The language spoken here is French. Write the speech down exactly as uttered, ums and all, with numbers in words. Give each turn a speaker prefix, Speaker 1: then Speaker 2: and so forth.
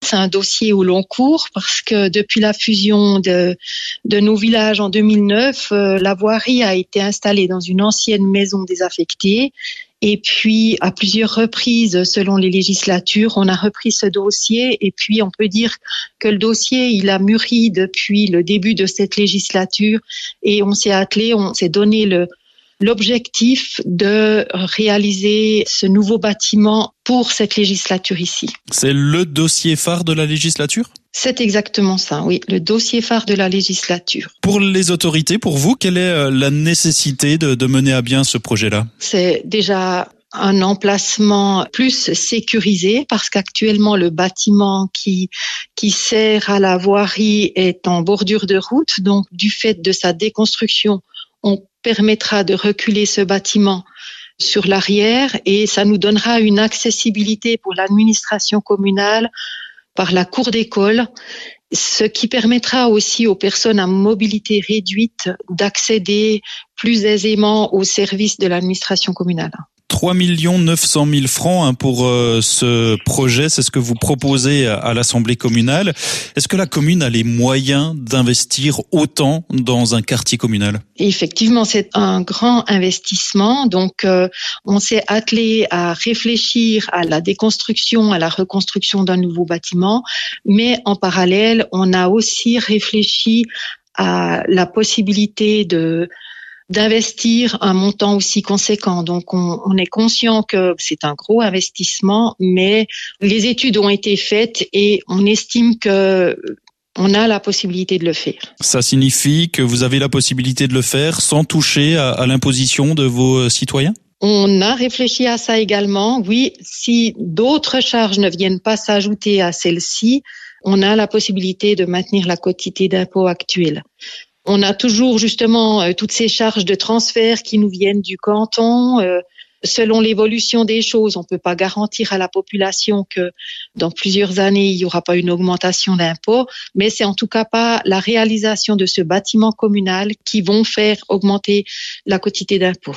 Speaker 1: C'est un dossier au long cours parce que depuis la fusion de, de nos villages en deux mille neuf, euh, la voirie a été installée dans une ancienne maison désaffectée. Et puis, à plusieurs reprises, selon les législatures, on a repris ce dossier. Et puis, on peut dire que le dossier, il a mûri depuis le début de cette législature. Et on s'est attelé, on s'est donné le, l'objectif de réaliser ce nouveau bâtiment pour cette législature ici.
Speaker 2: C'est le dossier phare de la législature ?
Speaker 1: C'est exactement ça, oui, le dossier phare de la législature.
Speaker 2: Pour les autorités, pour vous, quelle est la nécessité de, de mener à bien ce projet-là ?
Speaker 1: C'est déjà un emplacement plus sécurisé parce qu'actuellement le bâtiment qui qui sert à la voirie est en bordure de route, donc du fait de sa déconstruction, on permettra de reculer ce bâtiment sur l'arrière et ça nous donnera une accessibilité pour l'administration communale par la cour d'école, ce qui permettra aussi aux personnes à mobilité réduite d'accéder plus aisément aux services de l'administration communale.
Speaker 2: trois millions neuf cent mille francs hein, pour euh, ce projet, c'est ce que vous proposez à l'Assemblée communale. Est-ce que la commune a les moyens d'investir autant dans un quartier communal ?
Speaker 1: Effectivement, c'est un grand investissement. Donc, euh, on s'est attelé à réfléchir à la déconstruction, à la reconstruction d'un nouveau bâtiment. Mais en parallèle, on a aussi réfléchi à la possibilité de d'investir un montant aussi conséquent. Donc, on, on est conscient que c'est un gros investissement, mais les études ont été faites et on estime que on a la possibilité de le faire.
Speaker 2: Ça signifie que vous avez la possibilité de le faire sans toucher à, à l'imposition de vos citoyens ?
Speaker 1: On a réfléchi à ça également. Oui, si d'autres charges ne viennent pas s'ajouter à celle-ci, on a la possibilité de maintenir la quotité d'impôt actuelle. On a toujours justement euh, toutes ces charges de transfert qui nous viennent du canton. Euh, selon l'évolution des choses, on ne peut pas garantir à la population que dans plusieurs années, il n'y aura pas une augmentation d'impôts, mais c'est en tout cas pas la réalisation de ce bâtiment communal qui vont faire augmenter la quotité d'impôt.